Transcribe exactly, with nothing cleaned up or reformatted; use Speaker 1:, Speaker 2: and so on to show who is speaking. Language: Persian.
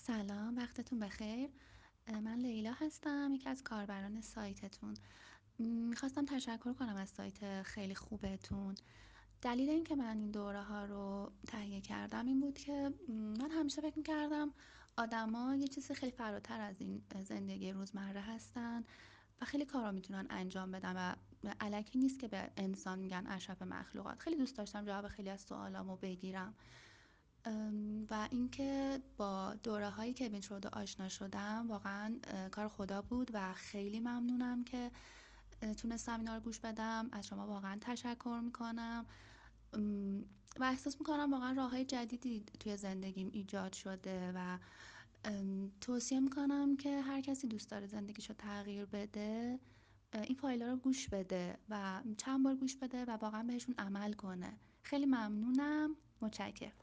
Speaker 1: سلام، وقتتون بخیر. اه، من لیلا هستم، یکی از کاربران سایتتون. م، میخواستم تشکر کنم از سایت خیلی خوبتون. دلیل اینکه من این دوره ها رو تهیه کردم این بود که م، من همیشه فکر میکردم آدما یه چیزی خیلی فراتر از این زندگی روزمره هستن و خیلی کارا میتونن انجام بدن و الکی نیست که به انسان میگن اشرف مخلوقات. خیلی دوست داشتم جواب خیلی از سوالامو بگیرم. ام، و اینکه با دوره هایی که کوین رو آشنا شدم واقعا اه، کار خدا بود و خیلی ممنونم که اه، تونستم اینا رو گوش بدم. از شما واقعا تشکر میکنم و احساس میکنم واقعا راه های جدیدی توی زندگیم ایجاد شده و ام، توصیه میکنم که هر کسی دوست داره زندگیشو تغییر بده اه، این فایل رو گوش بده و چند بار گوش بده و واقعا بهشون عمل کنه. خیلی ممنونم. متشکرم.